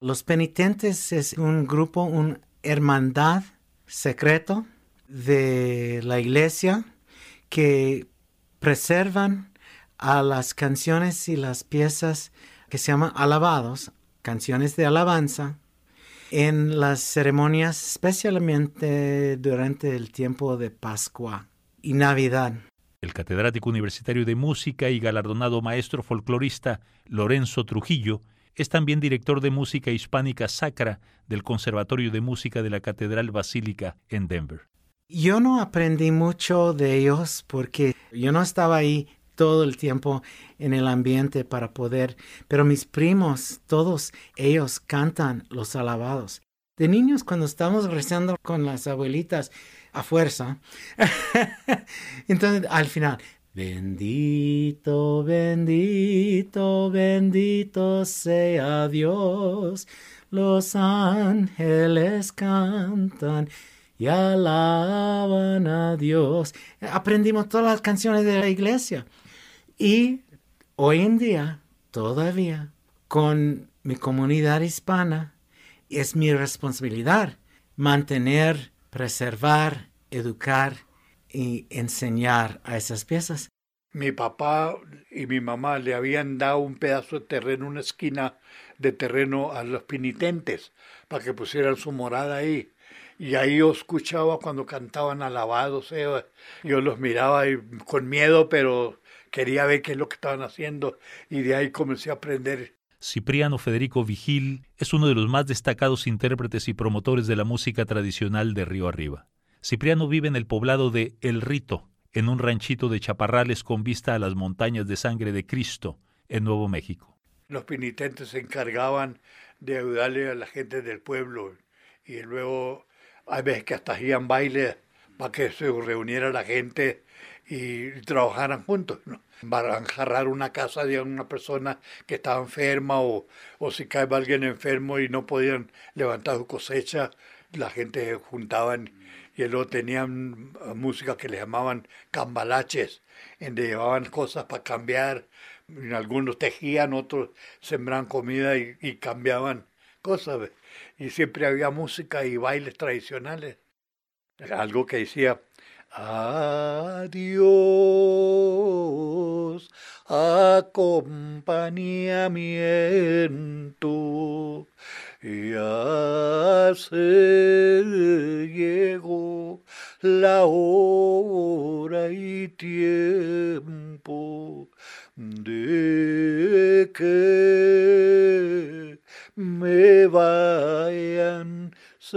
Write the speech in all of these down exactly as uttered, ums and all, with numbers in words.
Los penitentes es un grupo, una hermandad secreto de la iglesia que preservan a las canciones y las piezas que se llaman alabados, canciones de alabanza, en las ceremonias, especialmente durante el tiempo de Pascua y Navidad. El catedrático universitario de música y galardonado maestro folclorista Lorenzo Trujillo es también director de música hispánica sacra del Conservatorio de Música de la Catedral Basílica en Denver. Yo no aprendí mucho de ellos porque yo no estaba ahí todo el tiempo en el ambiente para poder, pero mis primos, todos ellos cantan los alabados. De niños, cuando estábamos rezando con las abuelitas a fuerza, entonces al final, bendito, bendito, bendito sea Dios, los ángeles cantan y alaban a Dios. Aprendimos todas las canciones de la iglesia. Y hoy en día, todavía, con mi comunidad hispana, es mi responsabilidad mantener, preservar, educar y enseñar a esas piezas. Mi papá y mi mamá le habían dado un pedazo de terreno, una esquina de terreno a los penitentes para que pusieran su morada ahí. Y ahí yo escuchaba cuando cantaban alabados, eh, yo los miraba y, con miedo, pero quería ver qué es lo que estaban haciendo y de ahí comencé a aprender. Cipriano Federico Vigil es uno de los más destacados intérpretes y promotores de la música tradicional de Río Arriba. Cipriano vive en el poblado de El Rito, en un ranchito de chaparrales con vista a las montañas de sangre de Cristo, en Nuevo México. Los penitentes se encargaban de ayudarle a la gente del pueblo y luego hay veces que hasta hacían bailes para que se reuniera la gente y trabajaran juntos, ¿no? Para enjarrar una casa de una persona que estaba enferma o, o si cae alguien enfermo y no podían levantar su cosecha, la gente se juntaban y luego tenían música que le llamaban cambalaches, donde llevaban cosas para cambiar, algunos tejían, otros sembraban comida y, y cambiaban cosas, y siempre había música y bailes tradicionales. Algo que decía, adiós, acompañamiento, ya se llegó la hora y tiempo de que me vayan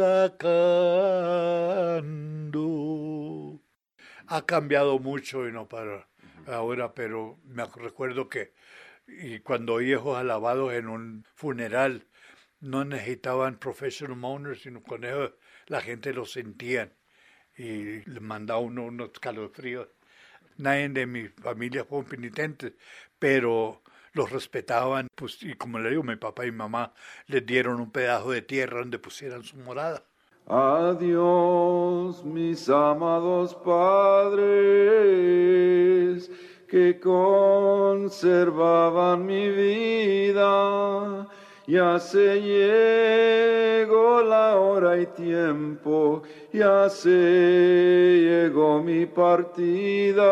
sacando. Ha cambiado mucho y no para ahora, pero me recuerdo que y cuando oí esos alabados en un funeral, no necesitaban professional mourners, sino con eso la gente lo sentían y le mandaba uno unos calofríos. Nadie de mi familia fue penitentes, pero los respetaban, pues, y como le digo, mi papá y mamá les dieron un pedazo de tierra donde pusieran su morada. Adiós, mis amados padres, que conservaban mi vida. Ya se llegó la hora y tiempo, ya se llegó mi partida.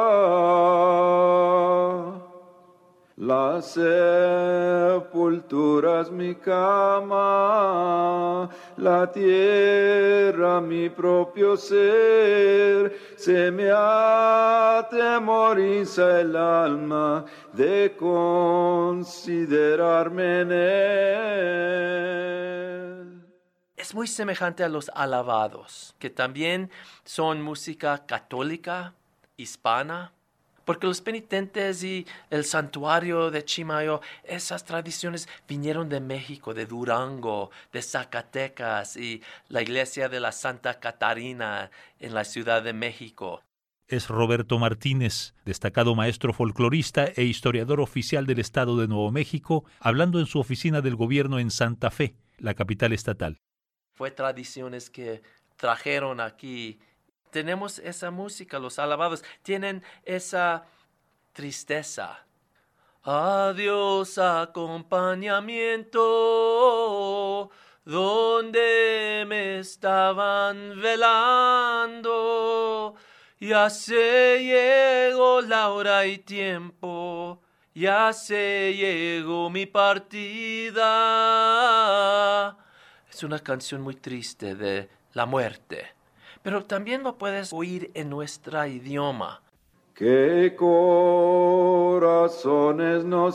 La sepultura es mi cama, la tierra mi propio ser, se me atemoriza el alma de considerarme en él. Es muy semejante a los alabados, que también son música católica, hispana, porque los penitentes y el santuario de Chimayo, esas tradiciones vinieron de México, de Durango, de Zacatecas y la iglesia de la Santa Catarina en la Ciudad de México. Es Roberto Martínez, destacado maestro folclorista e historiador oficial del Estado de Nuevo México, hablando en su oficina del gobierno en Santa Fe, la capital estatal. Fue tradiciones que trajeron aquí. Tenemos esa música, los alabados tienen esa tristeza. Adiós acompañamiento, donde me estaban velando. Ya se llegó la hora y tiempo, ya se llegó mi partida. Es una canción muy triste de la muerte, pero también lo puedes oír en nuestro idioma. ¿Qué corazones no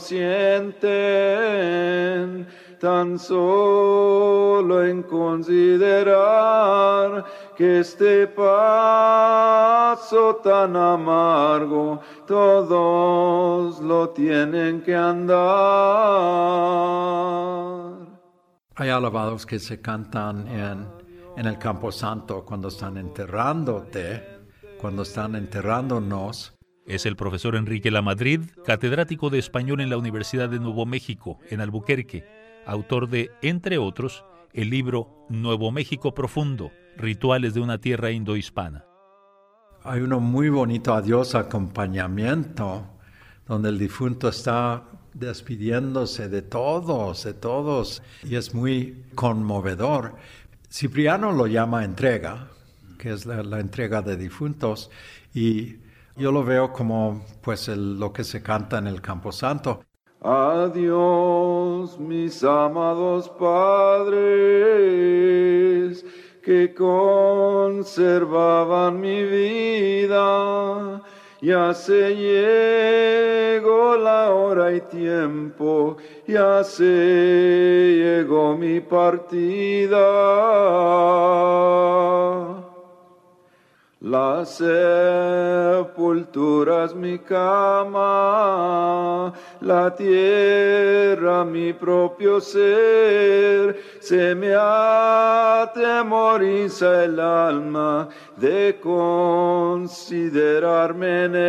sienten tan solo en considerar que este paso tan amargo todos lo tienen que andar? Hay alabados que se cantan en, en el Camposanto cuando están enterrándote, cuando están enterrándonos. Es el profesor Enrique Lamadrid, catedrático de español en la Universidad de Nuevo México, en Albuquerque, autor de, entre otros, el libro Nuevo México Profundo, Rituales de una Tierra Indohispana. Hay uno muy bonito, Adiós Acompañamiento, donde el difunto está despidiéndose de todos, de todos, y es muy conmovedor. Cipriano lo llama entrega, que es la, la entrega de difuntos, y yo lo veo como pues el, lo que se canta en el Camposanto. Adiós, mis amados padres, que conservaban mi vida. Ya se llegó la hora y tiempo, ya se llegó mi partida. La sepultura es mi cama, la tierra mi propio ser, se me atemoriza el alma de considerarme en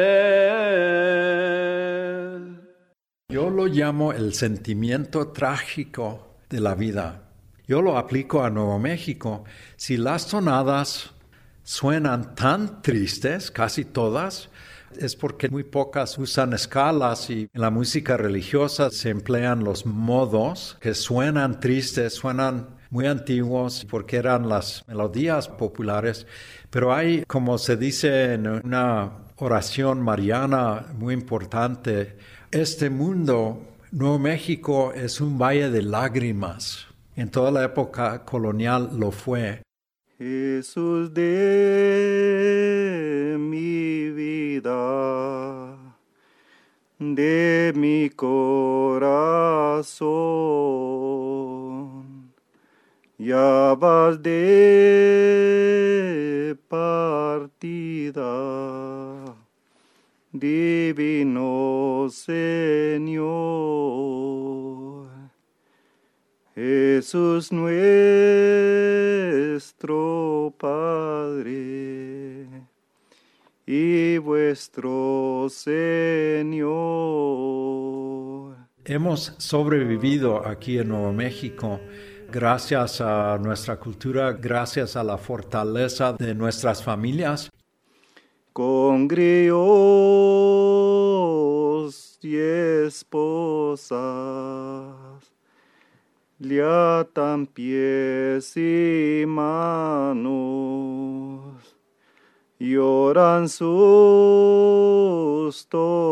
él. Yo lo llamo el sentimiento trágico de la vida. Yo lo aplico a Nuevo México. Si las tonadas suenan tan tristes, casi todas, es porque muy pocas usan escalas y en la música religiosa se emplean los modos que suenan tristes, suenan muy antiguos porque eran las melodías populares, pero hay, como se dice en una oración mariana muy importante, este mundo, Nuevo México, es un valle de lágrimas. En toda la época colonial lo fue. Jesús de mi vida, de mi corazón, ya vas de partida, divino Señor. Jesús nuestro Padre y vuestro Señor. Hemos sobrevivido aquí en Nuevo México gracias a nuestra cultura, gracias a la fortaleza de nuestras familias. Con grillos y esposas le atan pies y manos, lloran sus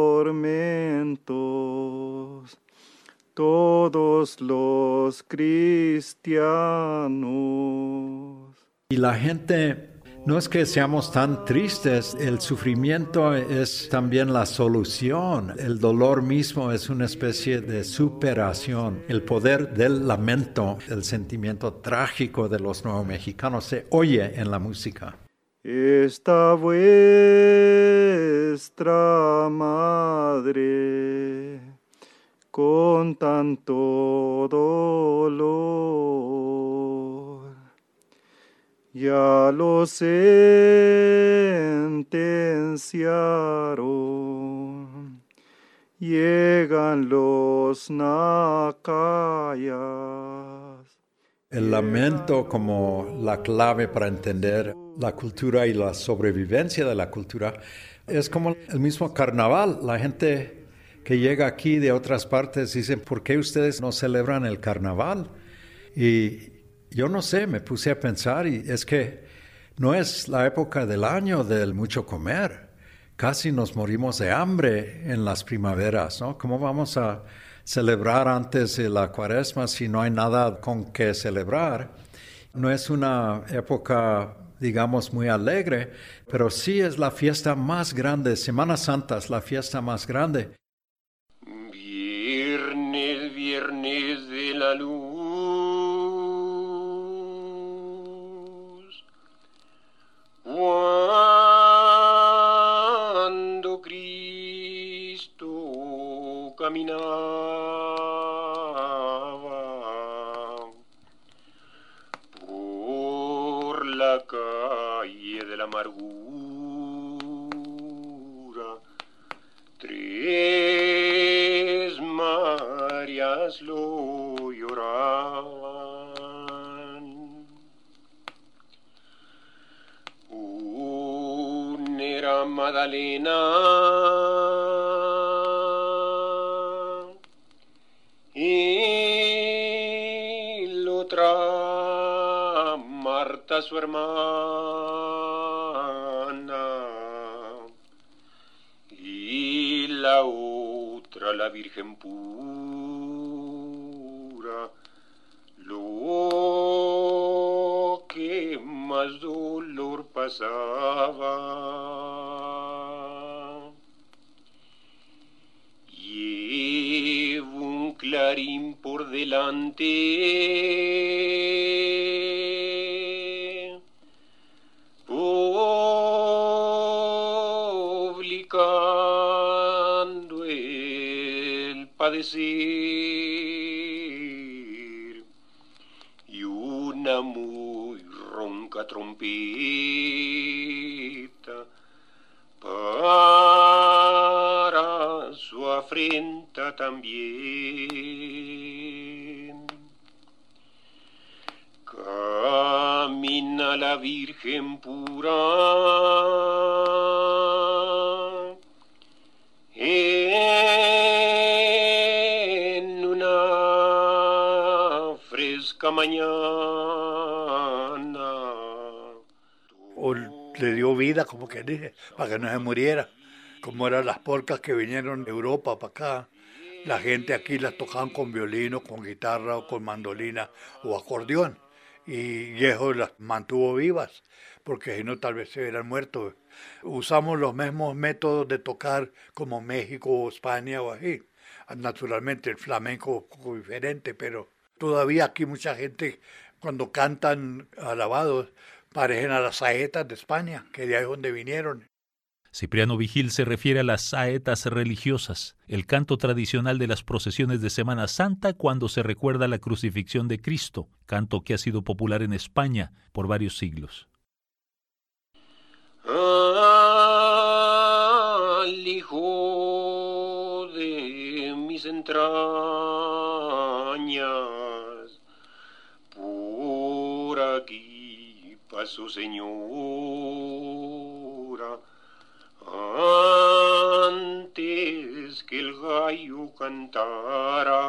tormentos, todos los cristianos. Y la gente, no es que seamos tan tristes, el sufrimiento es también la solución. El dolor mismo es una especie de superación. El poder del lamento, el sentimiento trágico de los nuevos mexicanos se oye en la música. Esta vuestra madre, con tanto dolor, ya lo sentenciaron, llegan los nacayas. El lamento como la clave para entender la cultura y la sobrevivencia de la cultura es como el mismo carnaval. La gente que llega aquí de otras partes, dicen, ¿por qué ustedes no celebran el carnaval? Y yo no sé, me puse a pensar y es que no es la época del año del mucho comer. Casi nos morimos de hambre en las primaveras, ¿no? ¿Cómo vamos a celebrar antes de la Cuaresma si no hay nada con que celebrar? No es una época, digamos, muy alegre, pero sí es la fiesta más grande. Semana Santa es la fiesta más grande. Viernes, viernes de la luz, cuando Cristo caminaba por la calle de la amargura, tres Marías lo lloraban. Una era Magdalena y la otra Marta su hermana y la otra la Virgen pura, lo que más dolor pasaba. Llevo un clarín por delante, publicando el padecer, y una muy ronca trompeta para su afrenta también. Camina la Virgen pura en una fresca mañana. O le dio vida, como que dije, para que no se muriera. Como eran las polcas que vinieron de Europa para acá. La gente aquí las tocaban con violino, con guitarra o con mandolina o acordeón. Y eso las mantuvo vivas, porque si no tal vez se hubieran muerto. Usamos los mismos métodos de tocar como México o España o así. Naturalmente el flamenco es un poco diferente, pero todavía aquí mucha gente cuando cantan alabados parecen a las saetas de España, que de ahí es donde vinieron. Cipriano Vigil se refiere a las saetas religiosas, el canto tradicional de las procesiones de Semana Santa cuando se recuerda la crucifixión de Cristo, canto que ha sido popular en España por varios siglos. Al hijo de mis entrañas, por aquí pasó Señora, antes que el gallo cantara.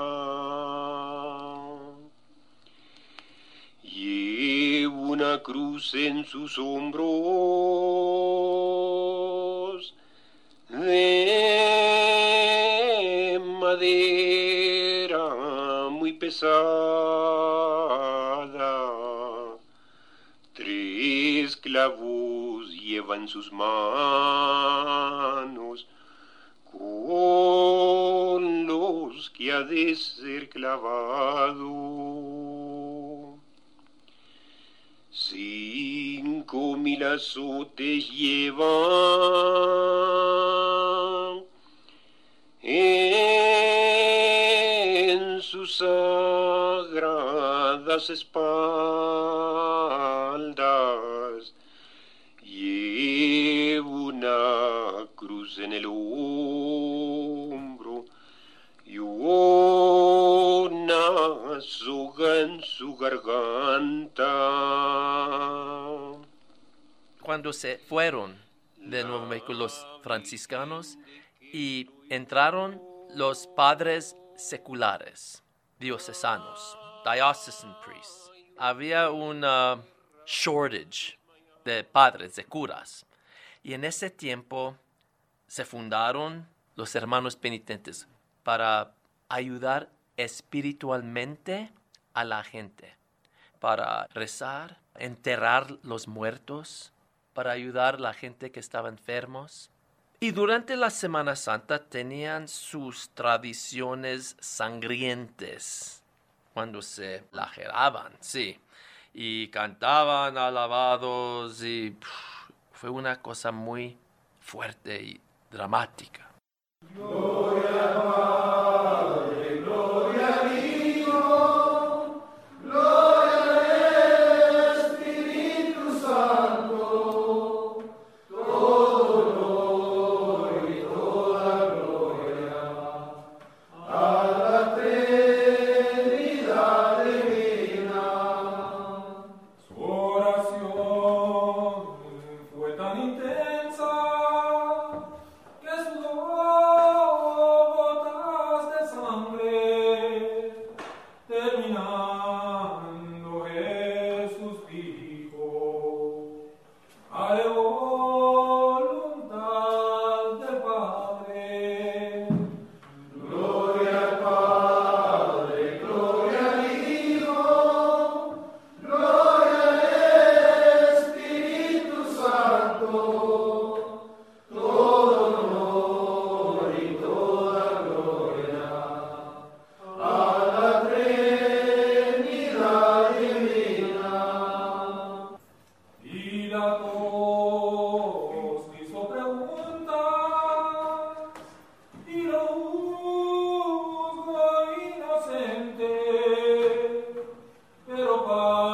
Llevo una cruz en sus hombros de madera muy pesada. Tres clavos lleva en sus manos con los que ha de ser clavado. Cinco mil azotes lleva en sus sagradas espaldas. Lleva una cruz en el hombro y una soga en su garganta. Cuando se fueron de Nuevo México los franciscanos y entraron los padres seculares, diocesanos, diocesan priests. Había una shortage de padres, de curas. Y en ese tiempo se fundaron los hermanos penitentes para ayudar espiritualmente a la gente, para rezar, enterrar los muertos, para ayudar a la gente que estaba enfermos. Y durante la Semana Santa tenían sus tradiciones sangrientes, cuando se flagelaban, sí, y cantaban alabados, y pff, fue una cosa muy fuerte y dramática. Gloria al Padre, gloria al Hijo, gloria al Espíritu Santo, todo honor y toda gloria a la Trinidad divina. Su oración fue tan intensa que sudó gotas de sangre. Terminando, Jesús dijo: haré voluntad del Padre. Gloria al Padre, gloria al Hijo, gloria al Espíritu Santo, todo honor y toda gloria a la Trinidad divina. Pilatos hizo preguntas y lo juzgó inocente, pero